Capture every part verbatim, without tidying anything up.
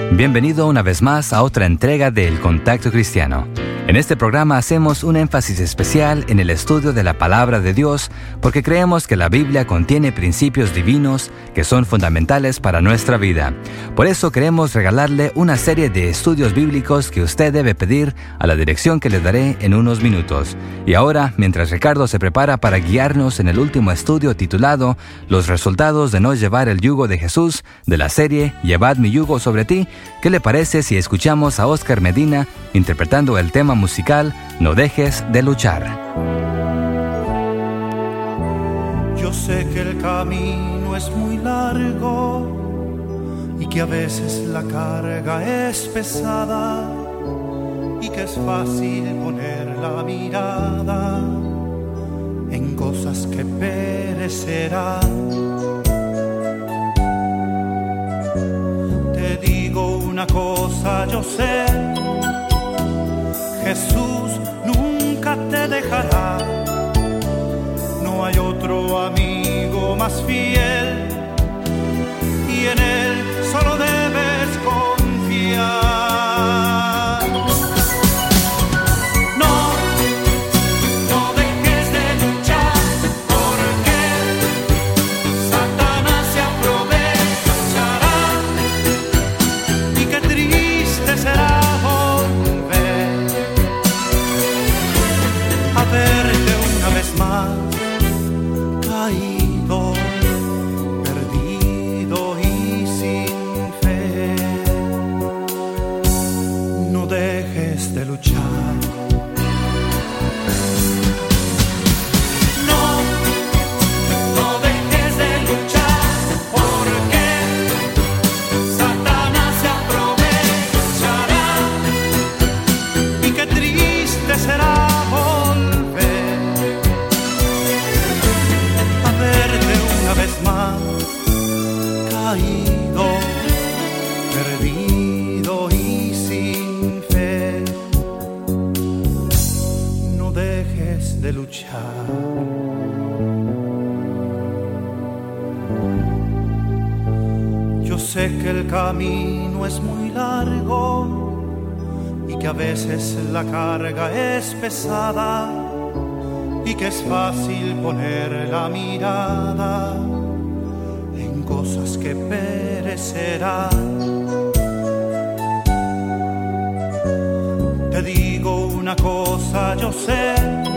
Bienvenido una vez más a otra entrega de El Contacto Cristiano. En este programa hacemos un énfasis especial en el estudio de la Palabra de Dios porque creemos que la Biblia contiene principios divinos que son fundamentales para nuestra vida. Por eso queremos regalarle una serie de estudios bíblicos que usted debe pedir a la dirección que le daré en unos minutos. Y ahora, mientras Ricardo se prepara para guiarnos en el último estudio titulado Los resultados de no llevar el yugo de Jesús, de la serie Llevad mi yugo sobre ti, ¿qué le parece si escuchamos a Oscar Medina interpretando el tema musical No dejes de luchar? Yo sé que el camino es muy largo y que a veces la carga es pesada y que es fácil poner la mirada en cosas que perecerán. Te digo una cosa, yo sé, Jesús nunca te dejará. No hay otro amigo más fiel y en Él solo debes confiar. No, no dejes de luchar porque Satanás se aprovechará y qué triste será volver a verte una vez más caído, perdido y sin fe. No dejes de luchar. No, no dejes de luchar porque Satanás se aprovechará y qué triste será volver a verte una vez más caído, perdido y sin fe. No dejes de luchar. Yo sé que el camino es muy largo y que a veces la carga es pesada y que es fácil poner la mirada en cosas que perecerán. Te digo una cosa, yo sé,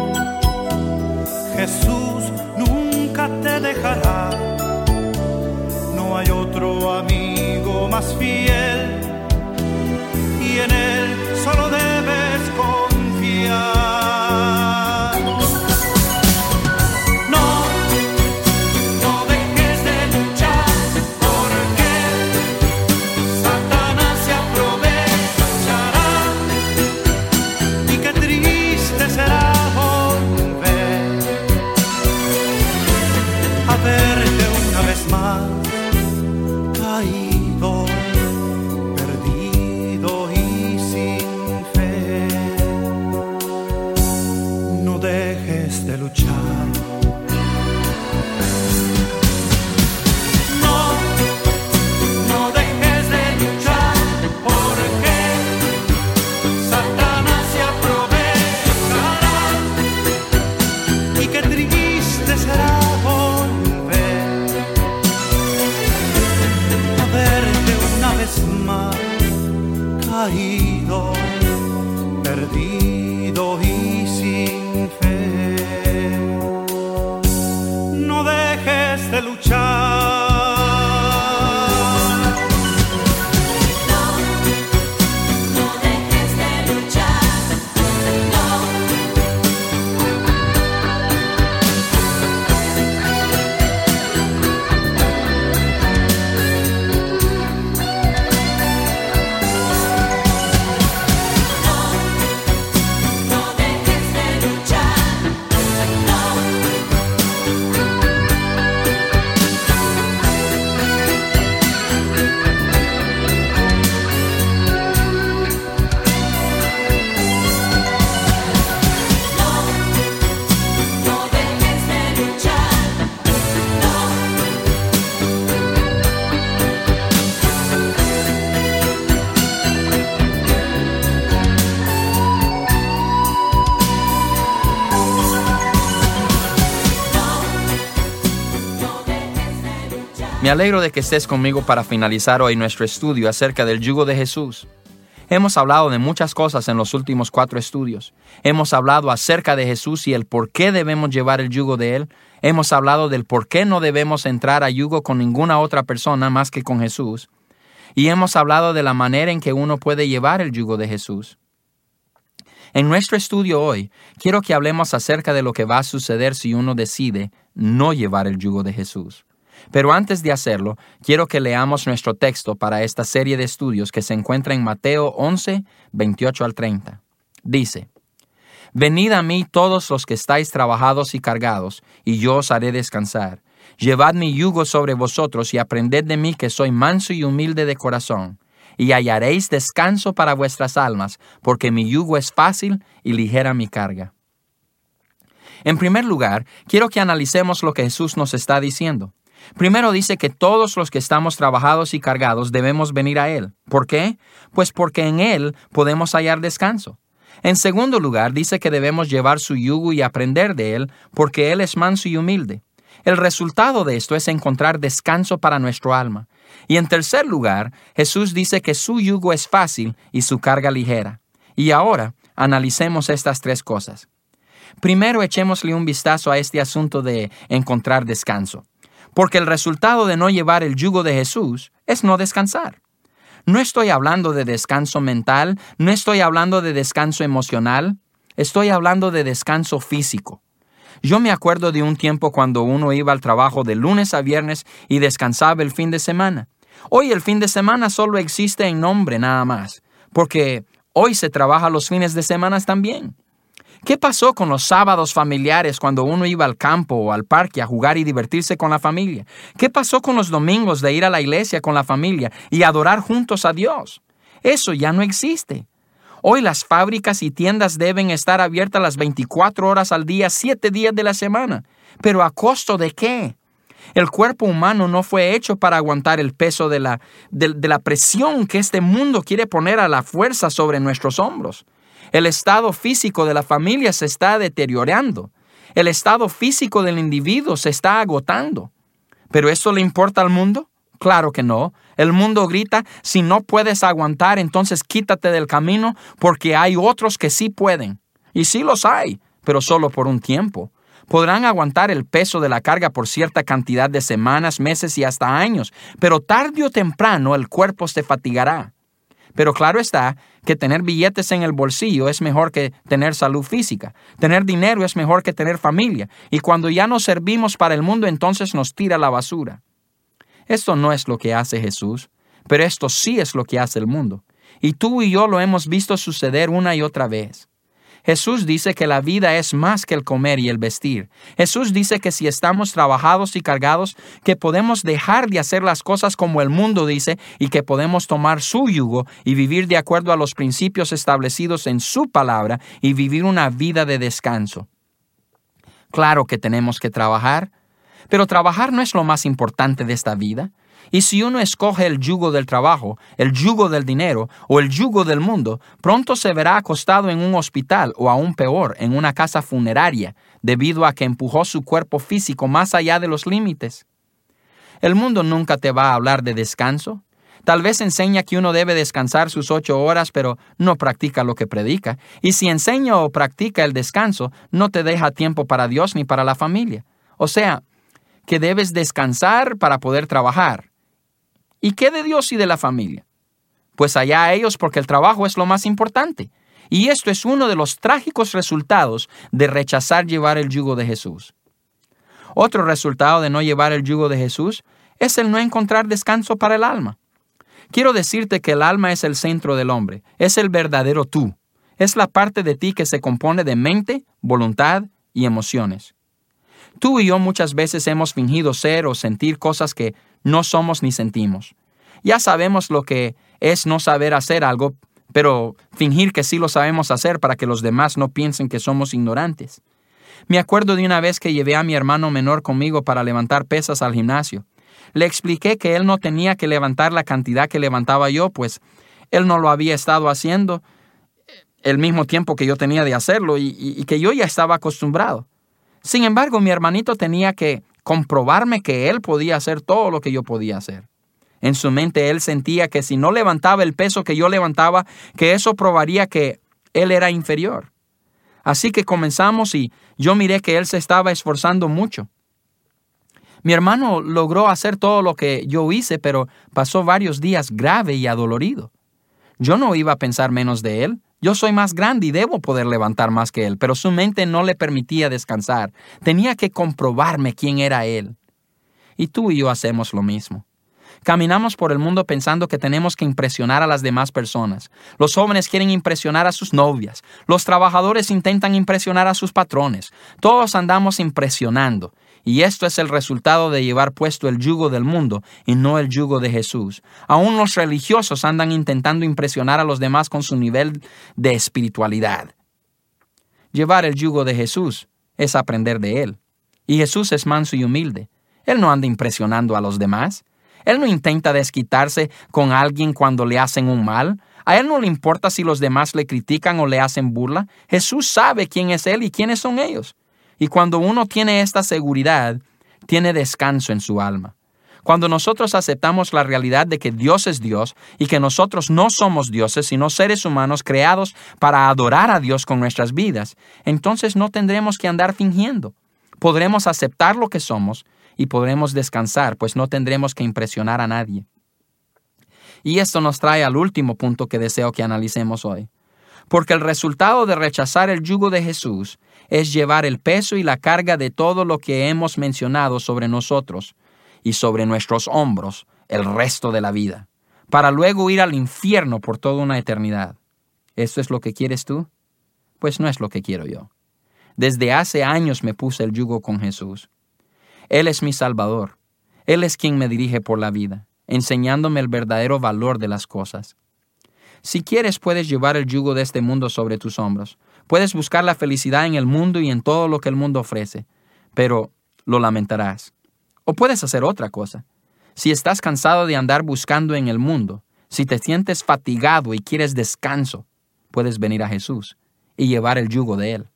Jesús nunca te dejará. No hay otro amigo más fiel y en Él solo debes confiar. Verte una vez más caído, perdido y sin fe. No dejes de luchar. No, no dejes de luchar porque Satanás se aprovechará y qué triste será más caído, perdido y sin fe. No dejes de luchar. No dejes Me alegro de que estés conmigo para finalizar hoy nuestro estudio acerca del yugo de Jesús. Hemos hablado de muchas cosas en los últimos cuatro estudios. Hemos hablado acerca de Jesús y el por qué debemos llevar el yugo de Él. Hemos hablado del por qué no debemos entrar a yugo con ninguna otra persona más que con Jesús. Y hemos hablado de la manera en que uno puede llevar el yugo de Jesús. En nuestro estudio hoy, quiero que hablemos acerca de lo que va a suceder si uno decide no llevar el yugo de Jesús. Pero antes de hacerlo, quiero que leamos nuestro texto para esta serie de estudios que se encuentra en Mateo once, veintiocho al treinta. Dice: Venid a mí todos los que estáis trabajados y cargados, y yo os haré descansar. Llevad mi yugo sobre vosotros y aprended de mí que soy manso y humilde de corazón, y hallaréis descanso para vuestras almas, porque mi yugo es fácil y ligera mi carga. En primer lugar, quiero que analicemos lo que Jesús nos está diciendo. Primero dice que todos los que estamos trabajados y cargados debemos venir a Él. ¿Por qué? Pues porque en Él podemos hallar descanso. En segundo lugar, dice que debemos llevar su yugo y aprender de Él, porque Él es manso y humilde. El resultado de esto es encontrar descanso para nuestro alma. Y en tercer lugar, Jesús dice que su yugo es fácil y su carga ligera. Y ahora, analicemos estas tres cosas. Primero, echémosle un vistazo a este asunto de encontrar descanso. Porque el resultado de no llevar el yugo de Jesús es no descansar. No estoy hablando de descanso mental, no estoy hablando de descanso emocional, estoy hablando de descanso físico. Yo me acuerdo de un tiempo cuando uno iba al trabajo de lunes a viernes y descansaba el fin de semana. Hoy el fin de semana solo existe en nombre nada más, porque hoy se trabaja los fines de semana también. ¿Qué pasó con los sábados familiares cuando uno iba al campo o al parque a jugar y divertirse con la familia? ¿Qué pasó con los domingos de ir a la iglesia con la familia y adorar juntos a Dios? Eso ya no existe. Hoy las fábricas y tiendas deben estar abiertas las veinticuatro horas al día, siete días de la semana. ¿Pero a costo de qué? El cuerpo humano no fue hecho para aguantar el peso de la, de, de la presión que este mundo quiere poner a la fuerza sobre nuestros hombros. El estado físico de la familia se está deteriorando. El estado físico del individuo se está agotando. ¿Pero eso le importa al mundo? Claro que no. El mundo grita: si no puedes aguantar, entonces quítate del camino, porque hay otros que sí pueden. Y sí los hay, pero solo por un tiempo. Podrán aguantar el peso de la carga por cierta cantidad de semanas, meses y hasta años, pero tarde o temprano el cuerpo se fatigará. Pero claro está que tener billetes en el bolsillo es mejor que tener salud física. Tener dinero es mejor que tener familia. Y cuando ya no servimos para el mundo, entonces nos tira a la basura. Esto no es lo que hace Jesús, pero esto sí es lo que hace el mundo. Y tú y yo lo hemos visto suceder una y otra vez. Jesús dice que la vida es más que el comer y el vestir. Jesús dice que si estamos trabajados y cargados, que podemos dejar de hacer las cosas como el mundo dice y que podemos tomar su yugo y vivir de acuerdo a los principios establecidos en su palabra y vivir una vida de descanso. Claro que tenemos que trabajar, pero trabajar no es lo más importante de esta vida. Y si uno escoge el yugo del trabajo, el yugo del dinero o el yugo del mundo, pronto se verá acostado en un hospital o aún peor, en una casa funeraria, debido a que empujó su cuerpo físico más allá de los límites. El mundo nunca te va a hablar de descanso. Tal vez enseña que uno debe descansar sus ocho horas, pero no practica lo que predica. Y si enseña o practica el descanso, no te deja tiempo para Dios ni para la familia. O sea, que debes descansar para poder trabajar. ¿Y qué de Dios y de la familia? Pues allá a ellos, porque el trabajo es lo más importante. Y esto es uno de los trágicos resultados de rechazar llevar el yugo de Jesús. Otro resultado de no llevar el yugo de Jesús es el no encontrar descanso para el alma. Quiero decirte que el alma es el centro del hombre, es el verdadero tú. Es la parte de ti que se compone de mente, voluntad y emociones. Tú y yo muchas veces hemos fingido ser o sentir cosas que no somos ni sentimos. Ya sabemos lo que es no saber hacer algo, pero fingir que sí lo sabemos hacer para que los demás no piensen que somos ignorantes. Me acuerdo de una vez que llevé a mi hermano menor conmigo para levantar pesas al gimnasio. Le expliqué que él no tenía que levantar la cantidad que levantaba yo, pues él no lo había estado haciendo el mismo tiempo que yo tenía de hacerlo y, y, y que yo ya estaba acostumbrado. Sin embargo, mi hermanito tenía que comprobarme que Él podía hacer todo lo que yo podía hacer. En su mente Él sentía que si no levantaba el peso que yo levantaba, que eso probaría que Él era inferior. Así que comenzamos y yo miré que Él se estaba esforzando mucho. Mi hermano logró hacer todo lo que yo hice, pero pasó varios días grave y adolorido. Yo no iba a pensar menos de Él. Yo soy más grande y debo poder levantar más que Él, pero su mente no le permitía descansar. Tenía que comprobarme quién era Él. Y tú y yo hacemos lo mismo. Caminamos por el mundo pensando que tenemos que impresionar a las demás personas. Los jóvenes quieren impresionar a sus novias. Los trabajadores intentan impresionar a sus patrones. Todos andamos impresionando. Y esto es el resultado de llevar puesto el yugo del mundo y no el yugo de Jesús. Aún los religiosos andan intentando impresionar a los demás con su nivel de espiritualidad. Llevar el yugo de Jesús es aprender de Él. Y Jesús es manso y humilde. Él no anda impresionando a los demás. Él no intenta desquitarse con alguien cuando le hacen un mal. A Él no le importa si los demás le critican o le hacen burla. Jesús sabe quién es Él y quiénes son ellos. Y cuando uno tiene esta seguridad, tiene descanso en su alma. Cuando nosotros aceptamos la realidad de que Dios es Dios y que nosotros no somos dioses, sino seres humanos creados para adorar a Dios con nuestras vidas, entonces no tendremos que andar fingiendo. Podremos aceptar lo que somos y podremos descansar, pues no tendremos que impresionar a nadie. Y esto nos trae al último punto que deseo que analicemos hoy. Porque el resultado de rechazar el yugo de Jesús es llevar el peso y la carga de todo lo que hemos mencionado sobre nosotros y sobre nuestros hombros el resto de la vida, para luego ir al infierno por toda una eternidad. ¿Esto es lo que quieres tú? Pues no es lo que quiero yo. Desde hace años me puse el yugo con Jesús. Él es mi Salvador. Él es quien me dirige por la vida, enseñándome el verdadero valor de las cosas. Si quieres, puedes llevar el yugo de este mundo sobre tus hombros. Puedes buscar la felicidad en el mundo y en todo lo que el mundo ofrece, pero lo lamentarás. O puedes hacer otra cosa. Si estás cansado de andar buscando en el mundo, si te sientes fatigado y quieres descanso, puedes venir a Jesús y llevar el yugo de Él.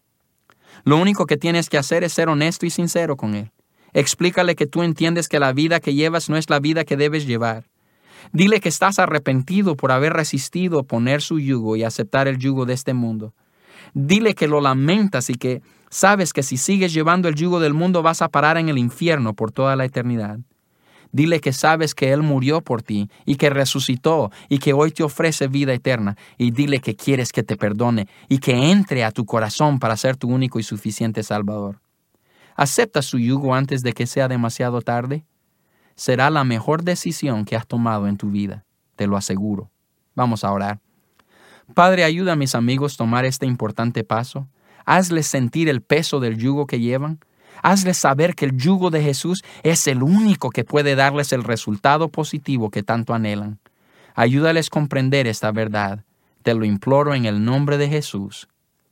Lo único que tienes que hacer es ser honesto y sincero con Él. Explícale que tú entiendes que la vida que llevas no es la vida que debes llevar. Dile que estás arrepentido por haber resistido poner su yugo y aceptar el yugo de este mundo. Dile que lo lamentas y que sabes que si sigues llevando el yugo del mundo vas a parar en el infierno por toda la eternidad. Dile que sabes que Él murió por ti y que resucitó y que hoy te ofrece vida eterna. Y dile que quieres que te perdone y que entre a tu corazón para ser tu único y suficiente Salvador. ¿Acepta su yugo antes de que sea demasiado tarde? Será la mejor decisión que has tomado en tu vida, te lo aseguro. Vamos a orar. Padre, ayuda a mis amigos a tomar este importante paso. Hazles sentir el peso del yugo que llevan. Hazles saber que el yugo de Jesús es el único que puede darles el resultado positivo que tanto anhelan. Ayúdales a comprender esta verdad. Te lo imploro en el nombre de Jesús.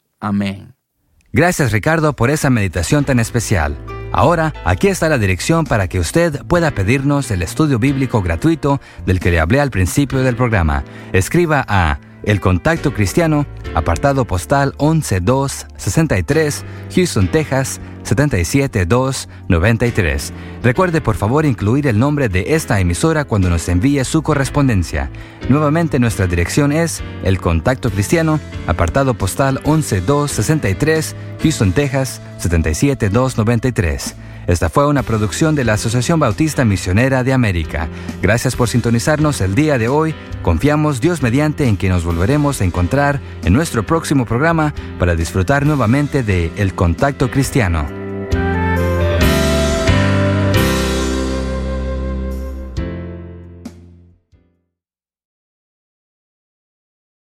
Amén. Gracias, Ricardo, por esa meditación tan especial. Ahora, aquí está la dirección para que usted pueda pedirnos el estudio bíblico gratuito del que le hablé al principio del programa. Escriba a El Contacto Cristiano, apartado postal once dos sesenta y tres, Houston, Texas, setenta y siete dos noventa y tres. Recuerde, por favor, incluir el nombre de esta emisora cuando nos envíe su correspondencia. Nuevamente, nuestra dirección es El Contacto Cristiano, apartado postal once dos sesenta y tres, Houston, Texas, setenta y siete dos noventa y tres. Esta fue una producción de la Asociación Bautista Misionera de América. Gracias por sintonizarnos el día de hoy. Confiamos, Dios mediante, en que nos volveremos a encontrar en nuestro próximo programa para disfrutar nuevamente de El Contacto Cristiano.